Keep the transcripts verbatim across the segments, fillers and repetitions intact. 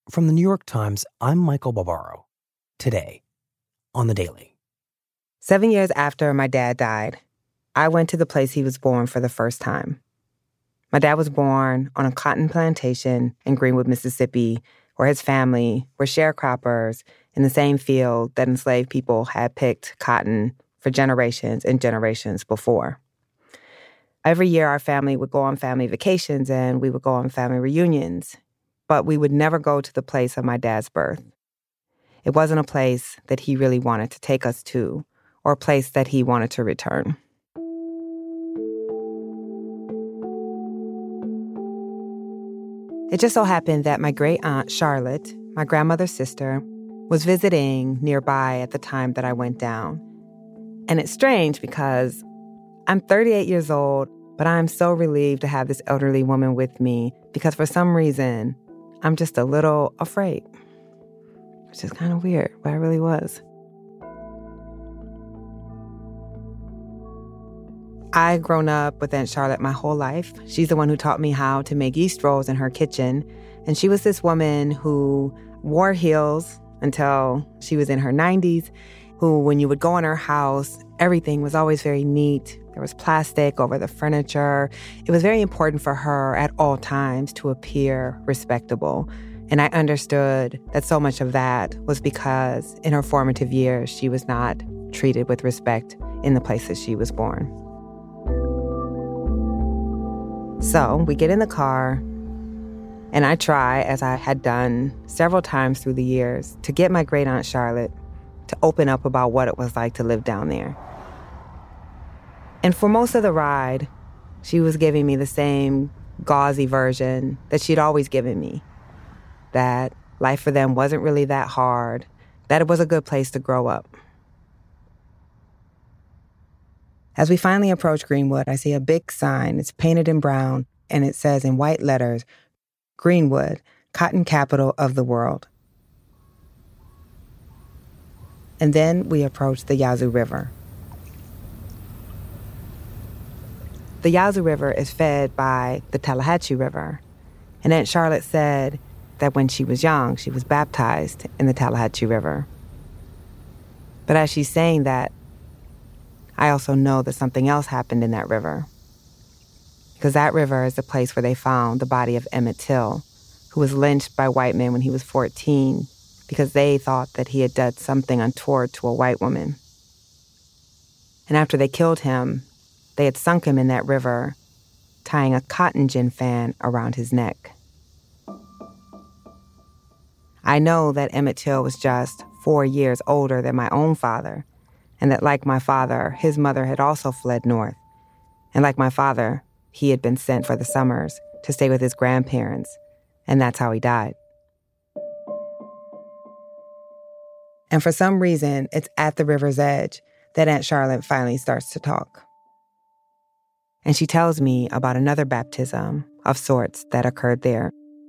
From the New York Times, I'm Michael Barbaro. Today, on The Daily. Seven years after my dad died, I went to the place he was born for the first time. My dad was born on a cotton plantation in Greenwood, Mississippi, where his family were sharecroppers in the same field that enslaved people had picked cotton for generations and generations before. Every year, our family would go on family vacations and we would go on family reunions, but we would never go to the place of my dad's birth. It wasn't a place that he really wanted to take us to, or a place that he wanted to return. It just so happened that my great-aunt, Charlotte, my grandmother's sister, was visiting nearby at the time that I went down. And it's strange because I'm thirty-eight years old, but I'm so relieved to have this elderly woman with me because for some reason, I'm just a little afraid. Which is kind of weird, but I really was. I've grown up with Aunt Charlotte my whole life. She's the one who taught me how to make yeast rolls in her kitchen. And she was this woman who wore heels until she was in her nineties, who, when you would go in her house, everything was always very neat. There was plastic over the furniture. It was very important for her at all times to appear respectable. And I understood that so much of that was because in her formative years, she was not treated with respect in the place that she was born. So we get in the car, and I try, as I had done several times through the years, to get my great-aunt Charlotte to open up about what it was like to live down there. And for most of the ride, she was giving me the same gauzy version that she'd always given me, that life for them wasn't really that hard, that it was a good place to grow up. As we finally approach Greenwood, I see a big sign. It's painted in brown, and it says in white letters, Greenwood, Cotton Capital of the World. And then we approach the Yazoo River. The Yazoo River is fed by the Tallahatchie River. And Aunt Charlotte said that when she was young, she was baptized in the Tallahatchie River. But as she's saying that, I also know that something else happened in that river. Because that river is the place where they found the body of Emmett Till, who was lynched by white men when he was fourteen because they thought that he had done something untoward to a white woman. And after they killed him, they had sunk him in that river, tying a cotton gin fan around his neck. I know that Emmett Till was just four years older than my own father, and that like my father, his mother had also fled north. And like my father, he had been sent for the summers to stay with his grandparents, and that's how he died. And for some reason, it's at the river's edge that Aunt Charlotte finally starts to talk. And she tells me about another baptism of sorts that occurred there.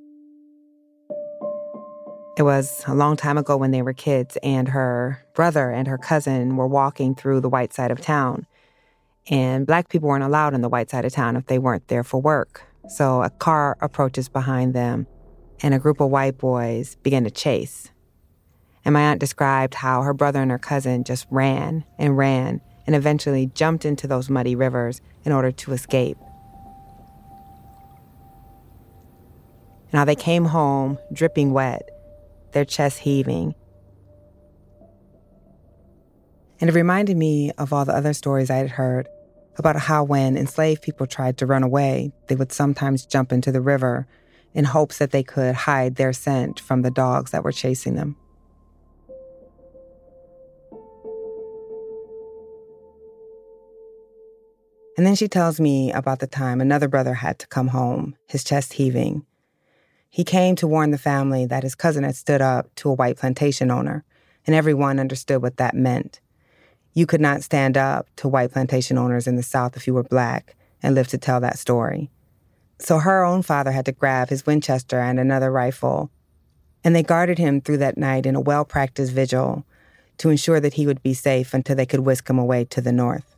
It was a long time ago when they were kids, and her brother and her cousin were walking through the white side of town. And Black people weren't allowed in the white side of town if they weren't there for work. So a car approaches behind them, and a group of white boys begin to chase. And my aunt described how her brother and her cousin just ran and ran and eventually jumped into those muddy rivers in order to escape. Now they came home dripping wet, their chests heaving. And it reminded me of all the other stories I had heard about how when enslaved people tried to run away, they would sometimes jump into the river in hopes that they could hide their scent from the dogs that were chasing them. And then she tells me about the time another brother had to come home, his chest heaving. He came to warn the family that his cousin had stood up to a white plantation owner, and everyone understood what that meant. You could not stand up to white plantation owners in the South if you were Black and live to tell that story. So her own father had to grab his Winchester and another rifle, and they guarded him through that night in a well-practiced vigil to ensure that he would be safe until they could whisk him away to the north.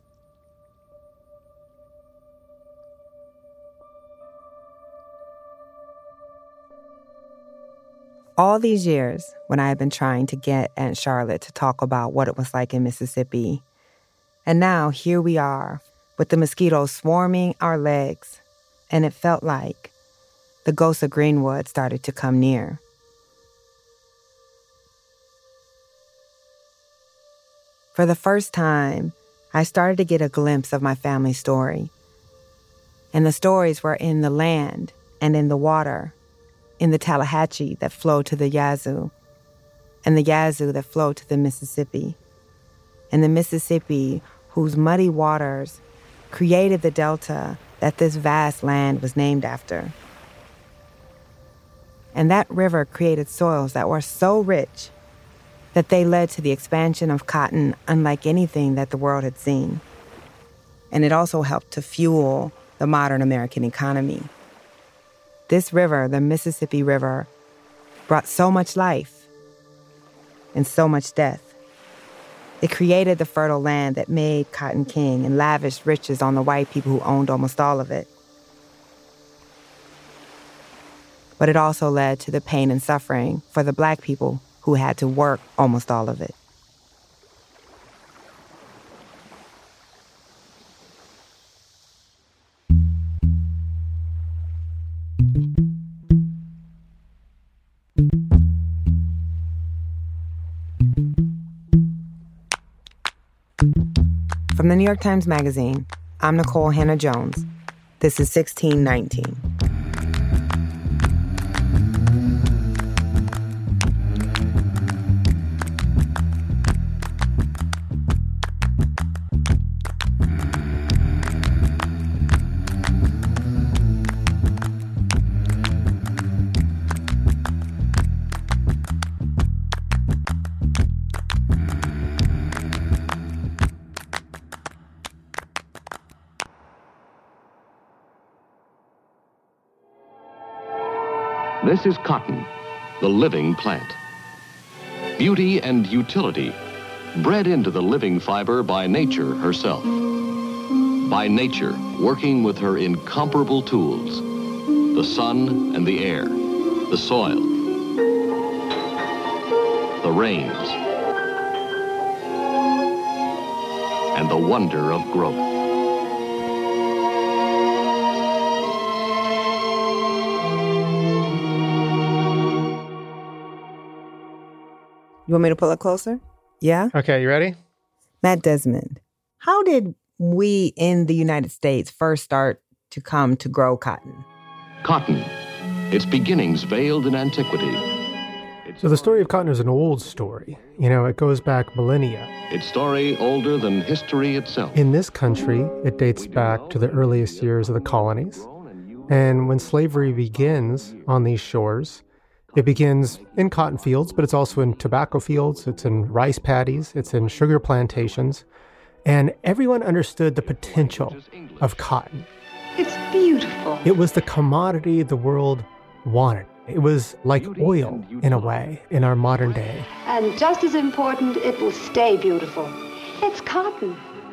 All these years, when I had been trying to get Aunt Charlotte to talk about what it was like in Mississippi, and now here we are, with the mosquitoes swarming our legs, and it felt like the ghosts of Greenwood started to come near. For the first time, I started to get a glimpse of my family story. And the stories were in the land and in the water, in the Tallahatchie that flowed to the Yazoo, and the Yazoo that flowed to the Mississippi, and the Mississippi whose muddy waters created the delta that this vast land was named after. And that river created soils that were so rich that they led to the expansion of cotton unlike anything that the world had seen. And it also helped to fuel the modern American economy. This river, the Mississippi River, brought so much life and so much death. It created the fertile land that made cotton king and lavished riches on the white people who owned almost all of it. But it also led to the pain and suffering for the black people who had to work almost all of it. From the New York Times Magazine, I'm Nicole Hannah-Jones. This is sixteen nineteen. This is cotton, the living plant. Beauty and utility, bred into the living fiber by nature herself. By nature, working with her incomparable tools, the sun and the air, the soil, the rains, and the wonder of growth. You want me to pull it closer? Yeah? Okay, you ready? Matt Desmond, how did we in the United States first start to come to grow cotton? Cotton, its beginnings veiled in antiquity. So the story of cotton is an old story. You know, it goes back millennia. Its story older than history itself. In this country, it dates back to the earliest years of the colonies. And when slavery begins on these shores, it begins in cotton fields, but it's also in tobacco fields, it's in rice paddies, it's in sugar plantations. And everyone understood the potential of cotton. It's beautiful. It was the commodity the world wanted. It was like oil, in a way, in our modern day. And just as important, it will stay beautiful. It's cotton.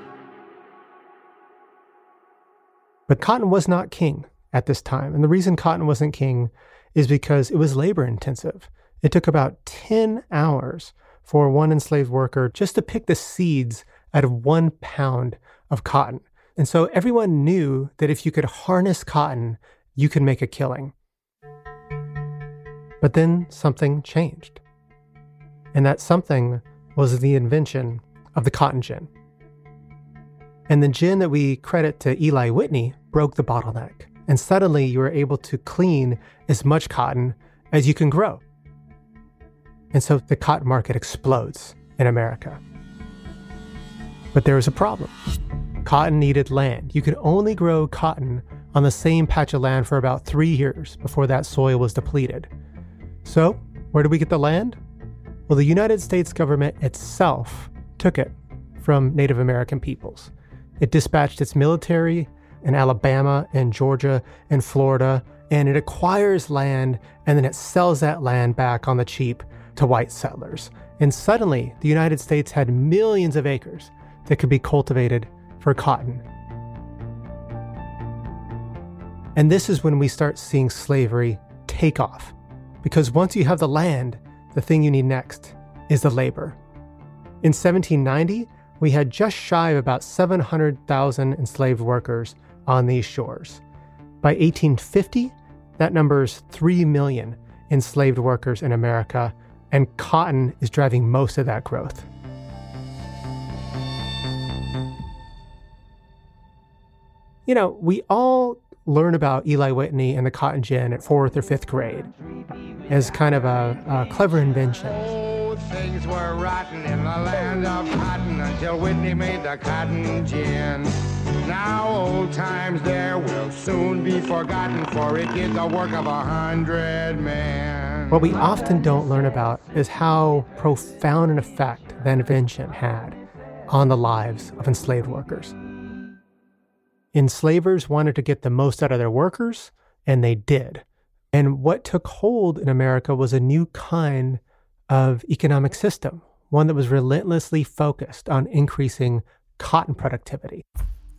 But cotton was not king at this time. And the reason cotton wasn't king is because it was labor intensive. It took about ten hours for one enslaved worker just to pick the seeds out of one pound of cotton. And so everyone knew that if you could harness cotton, you could make a killing. But then something changed. And that something was the invention of the cotton gin. And the gin that we credit to Eli Whitney broke the bottleneck. And suddenly you were able to clean as much cotton as you can grow. And so the cotton market explodes in America. But there was a problem. Cotton needed land. You could only grow cotton on the same patch of land for about three years before that soil was depleted. So where do we get the land? Well, the United States government itself took it from Native American peoples. It dispatched its military in Alabama and Georgia and Florida, and it acquires land, and then it sells that land back on the cheap to white settlers. And suddenly, the United States had millions of acres that could be cultivated for cotton. And this is when we start seeing slavery take off, because once you have the land, the thing you need next is the labor. In seventeen ninety, we had just shy of about seven hundred thousand enslaved workers on these shores. By eighteen fifty, that number's three million enslaved workers in America, and cotton is driving most of that growth. You know, we all learn about Eli Whitney and the cotton gin at fourth or fifth grade as kind of a, a clever invention. Oh, things were rotten in the land of cotton until Whitney made the cotton gin. Now old times there will soon be forgotten, for it did the work of a hundred men. What we often don't learn about is how profound an effect that invention had on the lives of enslaved workers. Enslavers wanted to get the most out of their workers, and they did. And what took hold in America was a new kind of economic system, one that was relentlessly focused on increasing cotton productivity.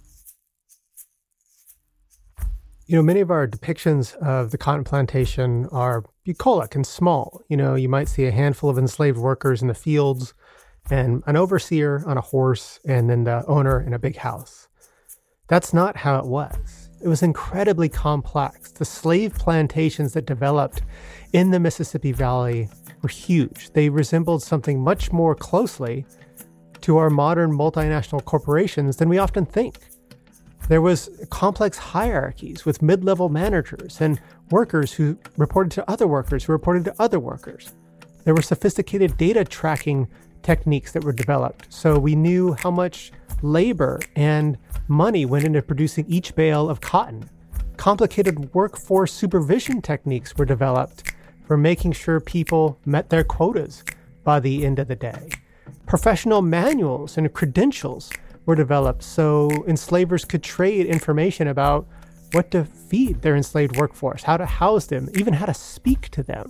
You know, many of our depictions of the cotton plantation are bucolic and small. You know, you might see a handful of enslaved workers in the fields and an overseer on a horse and then the owner in a big house. That's not how it was. It was incredibly complex. The slave plantations that developed in the Mississippi Valley were huge. They resembled something much more closely to our modern multinational corporations than we often think. There was complex hierarchies with mid-level managers and workers who reported to other workers who reported to other workers. There were sophisticated data tracking techniques that were developed, so we knew how much labor and money went into producing each bale of cotton. Complicated workforce supervision techniques were developed for making sure people met their quotas by the end of the day. Professional manuals and credentials were developed so enslavers could trade information about what to feed their enslaved workforce, how to house them, even how to speak to them.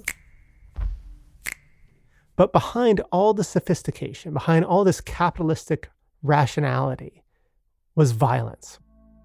But behind all the sophistication, behind all this capitalistic rationality, was violence.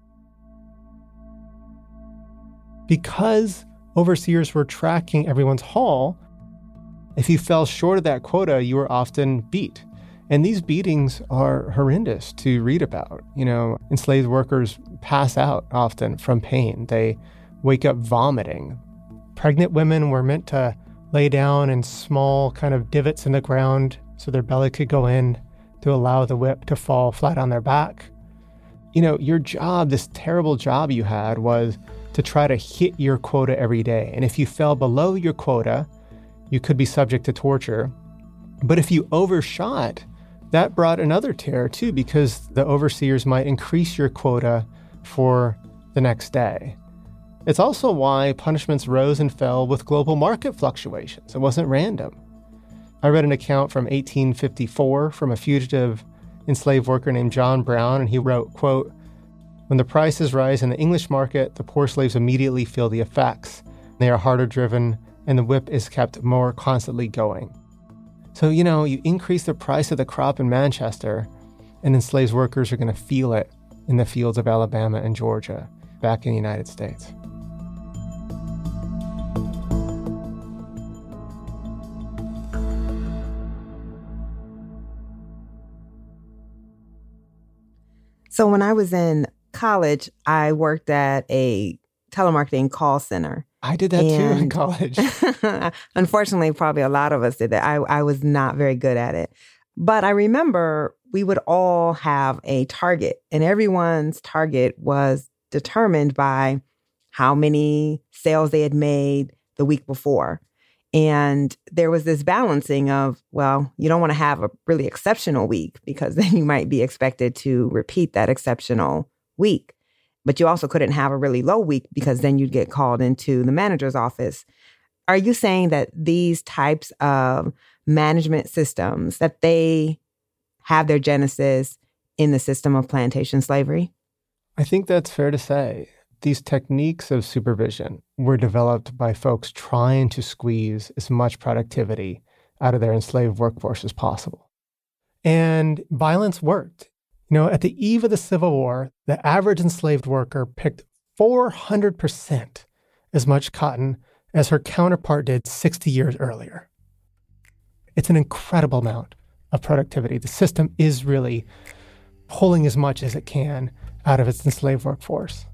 Because overseers were tracking everyone's haul, if you fell short of that quota, you were often beat. And these beatings are horrendous to read about. You know, enslaved workers pass out often from pain. They wake up vomiting. Pregnant women were meant to lay down in small kind of divots in the ground so their belly could go in to allow the whip to fall flat on their back. You know, your job, this terrible job you had, was to try to hit your quota every day. And if you fell below your quota, you could be subject to torture. But if you overshot, that brought another terror too, because the overseers might increase your quota for the next day. It's also why punishments rose and fell with global market fluctuations. It wasn't random. I read an account from eighteen fifty-four from a fugitive enslaved worker named John Brown, and he wrote, quote, "When the prices rise in the English market, the poor slaves immediately feel the effects. They are harder driven, and the whip is kept more constantly going." So, you know, you increase the price of the crop in Manchester, and enslaved workers are going to feel it in the fields of Alabama and Georgia back in the United States. So when I was in college, I worked at a telemarketing call center. I did that too in college. Unfortunately, probably a lot of us did that. I, I was not very good at it. But I remember we would all have a target, and everyone's target was determined by how many sales they had made the week before. And there was this balancing of, well, you don't want to have a really exceptional week because then you might be expected to repeat that exceptional week. But you also couldn't have a really low week because then you'd get called into the manager's office. Are you saying that these types of management systems, that they have their genesis in the system of plantation slavery? I think that's fair to say. These techniques of supervision were developed by folks trying to squeeze as much productivity out of their enslaved workforce as possible. And violence worked. You know, at the eve of the Civil War, the average enslaved worker picked four hundred percent as much cotton as her counterpart did sixty years earlier. It's an incredible amount of productivity. The system is really pulling as much as it can out of its enslaved workforce.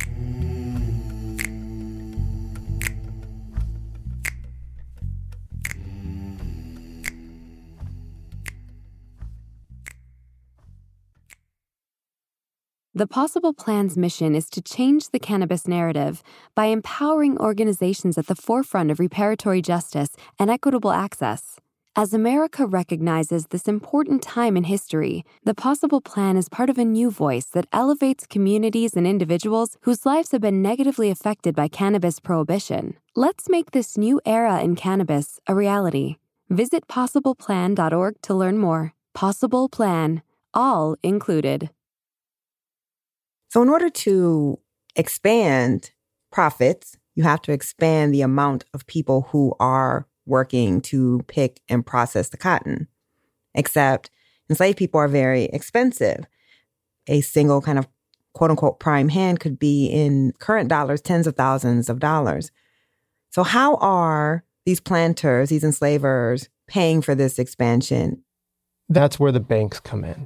The Possible Plan's mission is to change the cannabis narrative by empowering organizations at the forefront of reparatory justice and equitable access. As America recognizes this important time in history, the Possible Plan is part of a new voice that elevates communities and individuals whose lives have been negatively affected by cannabis prohibition. Let's make this new era in cannabis a reality. Visit possible plan dot org to learn more. Possible Plan, all included. So in order to expand profits, you have to expand the amount of people who are working to pick and process the cotton. Except enslaved people are very expensive. A single kind of quote unquote prime hand could be in current dollars, tens of thousands of dollars. So how are these planters, these enslavers, paying for this expansion? That's where the banks come in.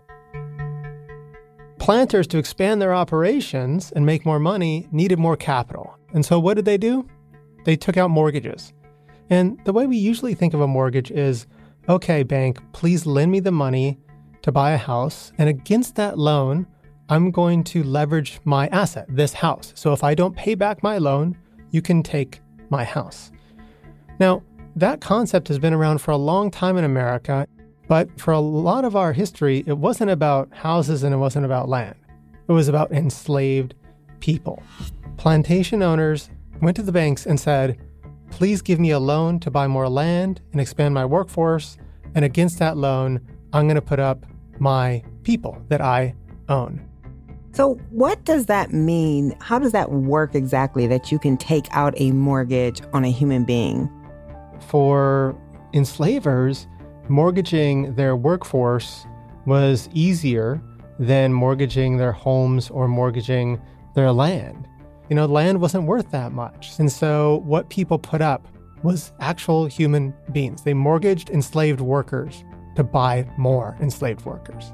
Planters, to expand their operations and make more money, needed more capital. And so what did they do? They took out mortgages. And the way we usually think of a mortgage is, okay, bank, please lend me the money to buy a house. And against that loan, I'm going to leverage my asset, this house. So if I don't pay back my loan, you can take my house. Now, that concept has been around for a long time in America. But for a lot of our history, it wasn't about houses and it wasn't about land. It was about enslaved people. Plantation owners went to the banks and said, please give me a loan to buy more land and expand my workforce. And against that loan, I'm going to put up my people that I own. So what does that mean? How does that work exactly, that you can take out a mortgage on a human being? For enslavers, mortgaging their workforce was easier than mortgaging their homes or mortgaging their land. You know, land wasn't worth that much. And so what people put up was actual human beings. They mortgaged enslaved workers to buy more enslaved workers.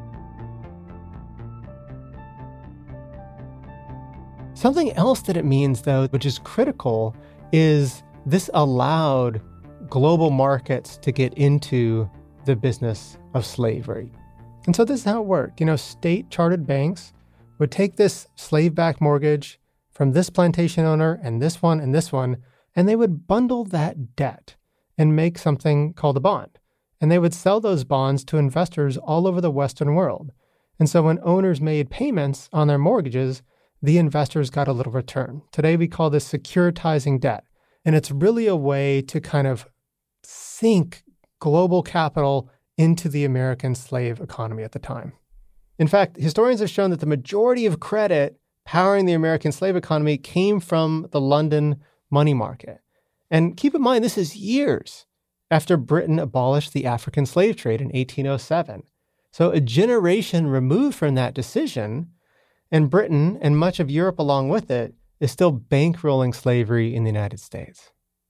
Something else that it means, though, which is critical, is this allowed global markets to get into the business of slavery. And so this is how it worked. You know, state-chartered banks would take this slave-backed mortgage from this plantation owner and this one and this one, and they would bundle that debt and make something called a bond. And they would sell those bonds to investors all over the Western world. And so when owners made payments on their mortgages, the investors got a little return. Today we call this securitizing debt. And it's really a way to kind of sink global capital into the American slave economy at the time. In fact, historians have shown that the majority of credit powering the American slave economy came from the London money market. And keep in mind, this is years after Britain abolished the African slave trade in eighteen oh seven. So a generation removed from that decision, and Britain, and much of Europe along with it, is still bankrolling slavery in the United States.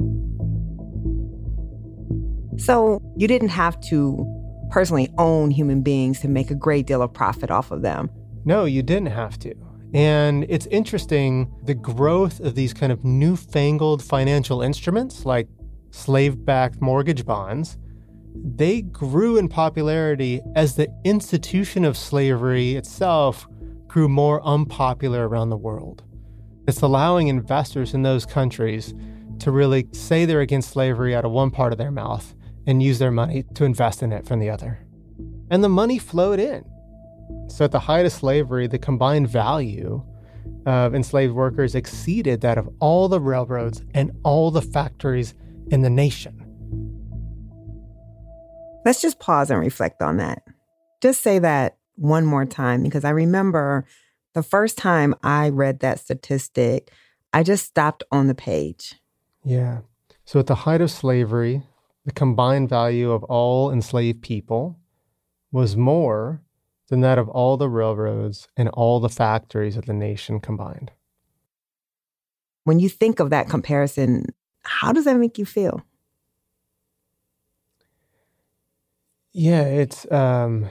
So you didn't have to personally own human beings to make a great deal of profit off of them. No, you didn't have to. And it's interesting, the growth of these kind of newfangled financial instruments like slave-backed mortgage bonds, they grew in popularity as the institution of slavery itself grew more unpopular around the world. It's allowing investors in those countries to really say they're against slavery out of one part of their mouth and use their money to invest in it from the other. And the money flowed in. So at the height of slavery, the combined value of enslaved workers exceeded that of all the railroads and all the factories in the nation. Let's just pause and reflect on that. Just say that one more time, because I remember the first time I read that statistic, I just stopped on the page. Yeah. So at the height of slavery, the combined value of all enslaved people was more than that of all the railroads and all the factories of the nation combined. When you think of that comparison, How does that make you feel? Yeah, it's... Um...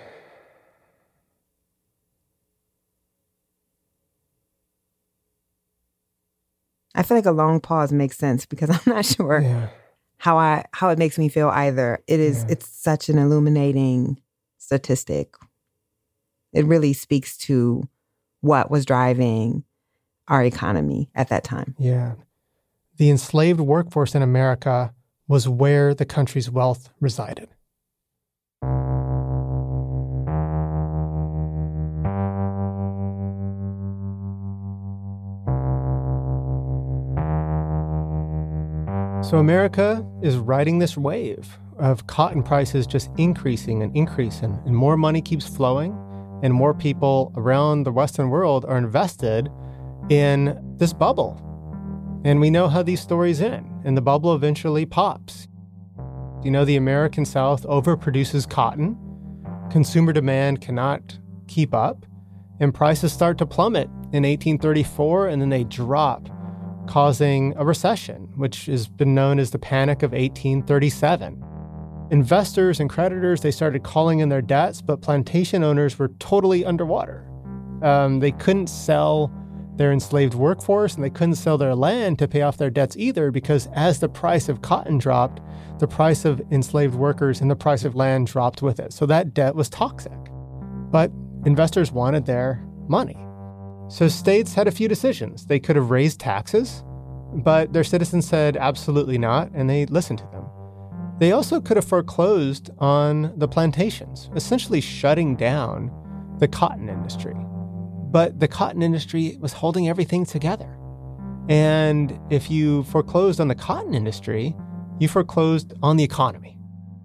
I feel like a long pause makes sense because I'm not sure Yeah. how I how it makes me feel either. It is Yeah. it's such an illuminating statistic. It really speaks to what was driving our economy at that time. Yeah. The enslaved workforce in America was where the country's wealth resided. So America is riding this wave of cotton prices just increasing and increasing, and more money keeps flowing, and more people around the Western world are invested in this bubble. And we know how these stories end, and the bubble eventually pops. You know, the American South overproduces cotton, consumer demand cannot keep up, and prices start to plummet in eighteen thirty-four, and then they drop, causing a recession, which has been known as the Panic of eighteen thirty-seven. Investors and creditors, they started calling in their debts, but plantation owners were totally underwater. Um, they couldn't sell their enslaved workforce, and they couldn't sell their land to pay off their debts either, because as the price of cotton dropped, the price of enslaved workers and the price of land dropped with it. So that debt was toxic. But investors wanted their money. So states had a few decisions. They could have raised taxes, but their citizens said absolutely not, and they listened to them. They also could have foreclosed on the plantations, essentially shutting down the cotton industry. But the cotton industry was holding everything together. And if you foreclosed on the cotton industry, you foreclosed on the economy.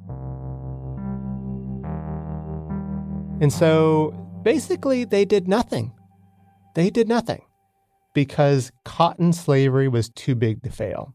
And so basically they did nothing. They did nothing because cotton slavery was too big to fail.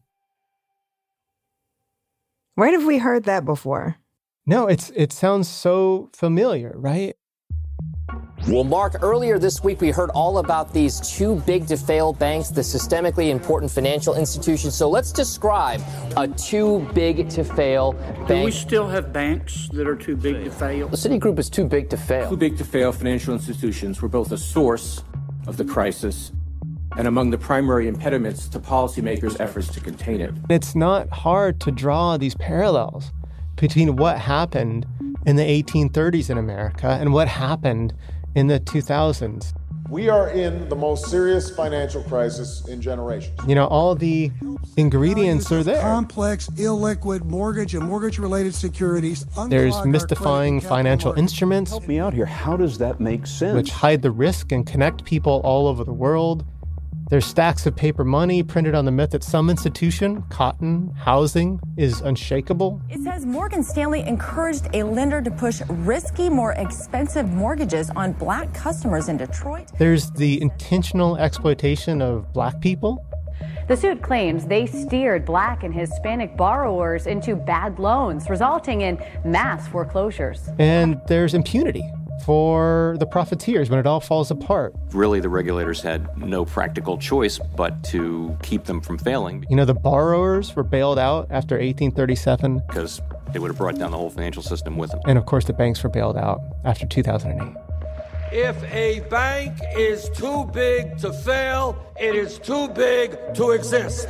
Where have we heard that before? No, it's it sounds so familiar, right? Well, Mark, earlier this week, we heard all about these too big to fail banks, the systemically important financial institutions. So let's describe a too big to fail bank. Do we still have banks that are too big to fail? The Citigroup is too big to fail. Too big to fail financial institutions were both a source of the crisis and among the primary impediments to policymakers' efforts to contain it. It's not hard to draw these parallels between what happened in the eighteen thirties in America and what happened in the two thousands. We are in the most serious financial crisis in generations. You know, all the ingredients are there. Complex, illiquid mortgage and mortgage-related securities. There's mystifying financial instruments. Help me out here. How does that make sense? Which hide the risk and connect people all over the world. There's stacks of paper money printed on the myth that some institution, cotton, housing, is unshakable. It says Morgan Stanley encouraged a lender to push risky, more expensive mortgages on black customers in Detroit. There's the intentional exploitation of black people. The suit claims they steered black and Hispanic borrowers into bad loans, resulting in mass foreclosures. And there's impunity for the profiteers when it all falls apart. Really, the regulators had no practical choice but to keep them from failing. You know, the borrowers were bailed out after eighteen thirty-seven. Because they would have brought down the whole financial system with them. And of course, the banks were bailed out after two thousand eight. If a bank is too big to fail, it is too big to exist.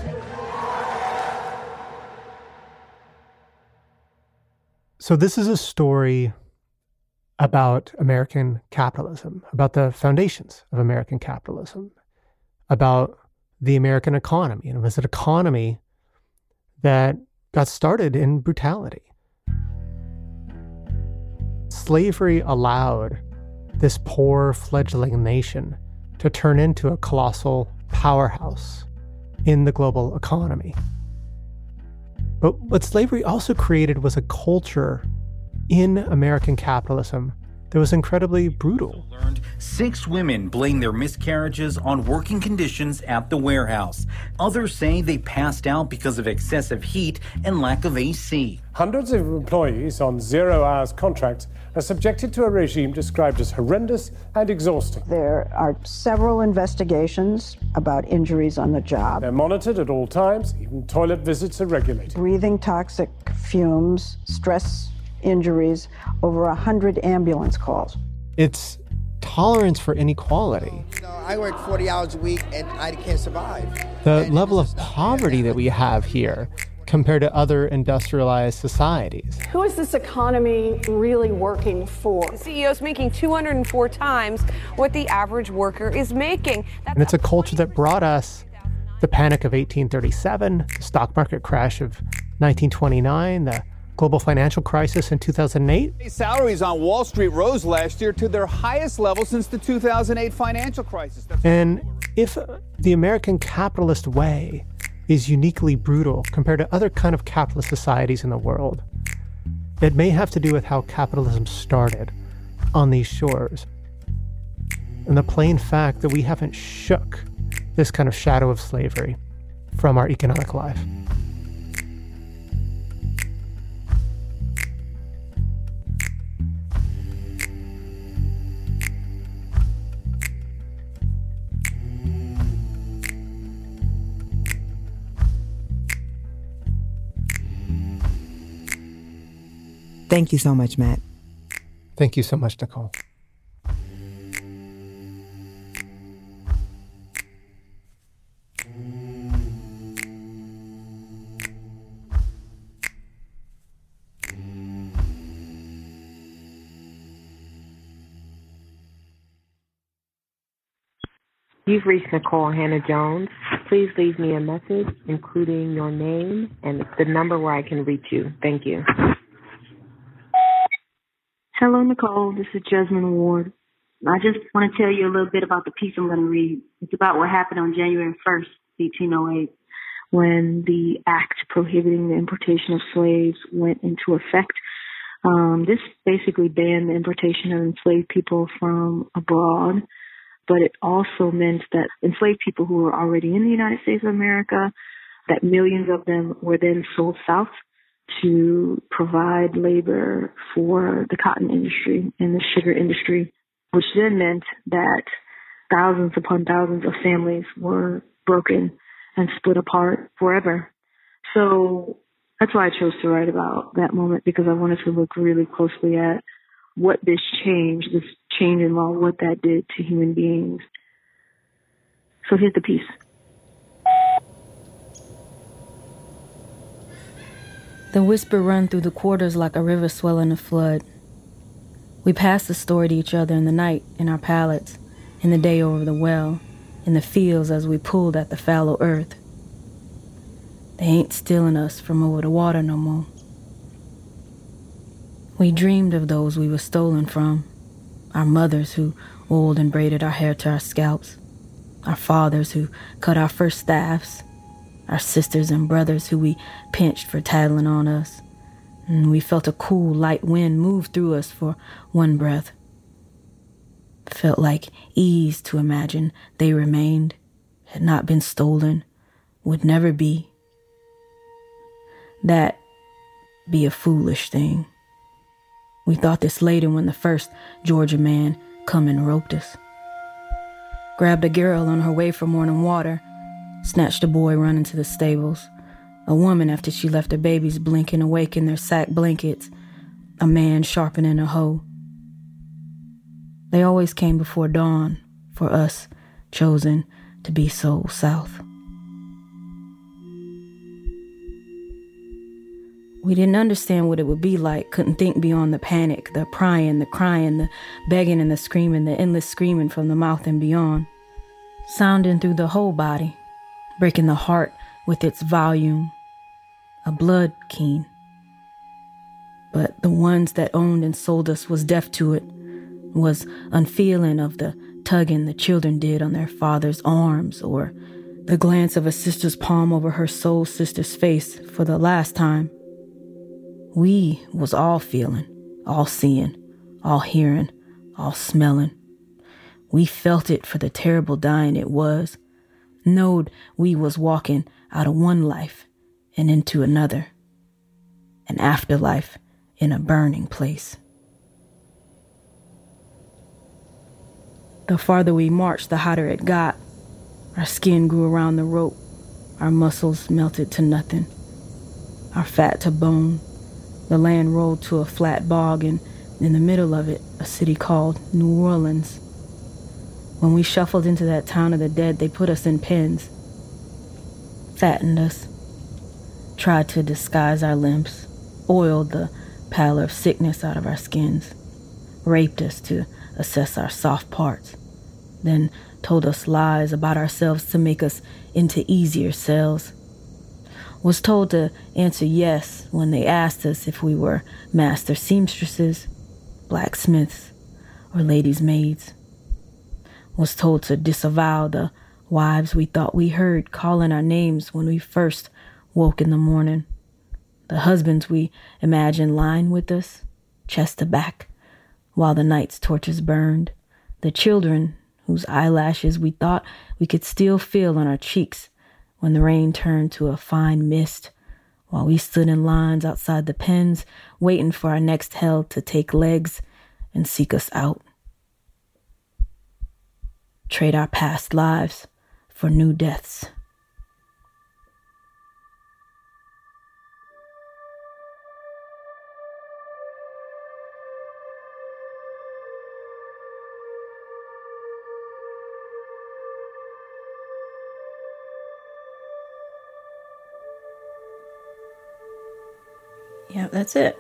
So this is a story about American capitalism, about the foundations of American capitalism, about the American economy. And it was an economy that got started in brutality. Slavery allowed this poor fledgling nation to turn into a colossal powerhouse in the global economy. But what slavery also created was a culture in American capitalism that was incredibly brutal. Six women blame their miscarriages on working conditions at the warehouse. Others say they passed out because of excessive heat and lack of A C. Hundreds of employees on zero-hours contracts are subjected to a regime described as horrendous and exhausting. There are several investigations about injuries on the job. They're monitored at all times, even toilet visits are regulated. Breathing toxic fumes, stress injuries, over one hundred ambulance calls. It's tolerance for inequality. You know, I work forty hours a week and I can't survive. The and level of poverty that we have here compared to other industrialized societies. Who is this economy really working for? The C E O's making two hundred four times what the average worker is making. That's and it's a culture that brought us the Panic of eighteen thirty-seven, the stock market crash of nineteen twenty-nine, the global financial crisis in two thousand eight. Salaries on Wall Street rose last year to their highest level since the two thousand eight financial crisis. That's and if the American capitalist way is uniquely brutal compared to other kind of capitalist societies in the world, it may have to do with how capitalism started on these shores. And the plain fact that we haven't shook this kind of shadow of slavery from our economic life. Thank you so much, Matt. Thank you so much, Nicole. You've reached Nicole Hannah-Jones. Please leave me a message, including your name and the number where I can reach you. Thank you. Hello, Nicole. This is Jasmine Ward. I just want to tell you a little bit about the piece I'm going to read. It's about what happened on January first, eighteen oh eight, when the act prohibiting the importation of slaves went into effect. Um, this basically banned the importation of enslaved people from abroad, but it also meant that enslaved people who were already in the United States of America, that millions of them were then sold south to provide labor for the cotton industry and the sugar industry, which then meant that thousands upon thousands of families were broken and split apart forever. So that's why I chose to write about that moment, because I wanted to look really closely at what this change, this change in law, what that did to human beings. So here's the piece. The whisper run through the quarters like a river swelling a flood. We passed the story to each other in the night, in our pallets, in the day over the well, in the fields as we pulled at the fallow earth. They ain't stealing us from over the water no more. We dreamed of those we were stolen from, our mothers who oiled and braided our hair to our scalps, our fathers who cut our first staffs, our sisters and brothers who we pinched for tattling on us. And we felt a cool, light wind move through us for one breath. Felt like ease to imagine they remained, had not been stolen, would never be. That be a foolish thing. We thought this later when the first Georgia man come and roped us. Grabbed a girl on her way for morning water, snatched a boy running to the stables, a woman after she left her babies blinking awake in their sack blankets, a man sharpening a hoe. They always came before dawn for us, chosen to be sold south. We didn't understand what it would be like, couldn't think beyond the panic, the prying, the crying, the begging and the screaming, the endless screaming from the mouth and beyond, sounding through the whole body, breaking the heart with its volume, a blood keen. But the ones that owned and sold us was deaf to it, was unfeeling of the tugging the children did on their father's arms, or the glance of a sister's palm over her soul sister's face for the last time. We was all feeling, all seeing, all hearing, all smelling. We felt it for the terrible dying it was, knowed we was walking out of one life and into another, an afterlife in a burning place. The farther we marched, the hotter it got. Our skin grew around the rope. Our muscles melted to nothing. Our fat to bone. The land rolled to a flat bog, and in the middle of it, a city called New Orleans. When we shuffled into that town of the dead, they put us in pens, fattened us, tried to disguise our limbs, oiled the pallor of sickness out of our skins, raped us to assess our soft parts, then told us lies about ourselves to make us into easier cells. Was told to answer yes when they asked us if we were master seamstresses, blacksmiths, or ladies' maids. Was told to disavow the wives we thought we heard calling our names when we first woke in the morning, the husbands we imagined lying with us, chest to back, while the night's torches burned, the children whose eyelashes we thought we could still feel on our cheeks when the rain turned to a fine mist, while we stood in lines outside the pens, waiting for our next hell to take legs and seek us out. Trade our past lives for new deaths. Yeah, that's it.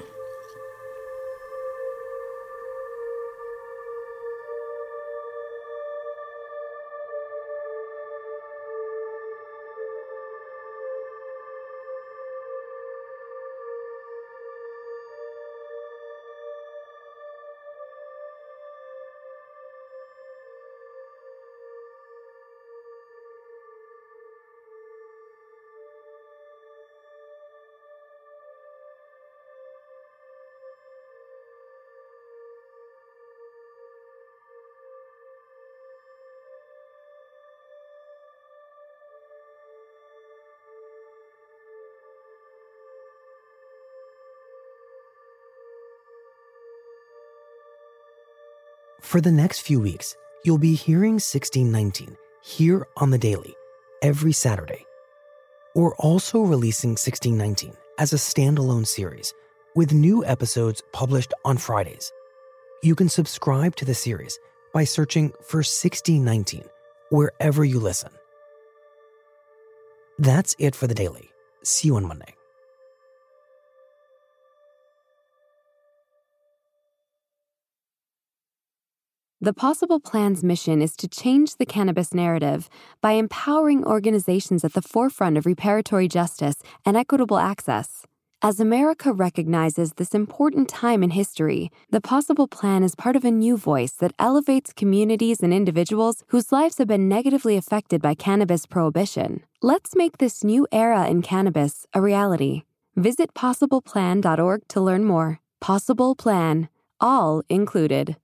For the next few weeks, you'll be hearing sixteen nineteen here on The Daily every Saturday. We're also releasing sixteen nineteen as a standalone series with new episodes published on Fridays. You can subscribe to the series by searching for sixteen nineteen wherever you listen. That's it for The Daily. See you on Monday. The Possible Plan's mission is to change the cannabis narrative by empowering organizations at the forefront of reparatory justice and equitable access. As America recognizes this important time in history, the Possible Plan is part of a new voice that elevates communities and individuals whose lives have been negatively affected by cannabis prohibition. Let's make this new era in cannabis a reality. Visit possible plan dot org to learn more. Possible Plan, all included.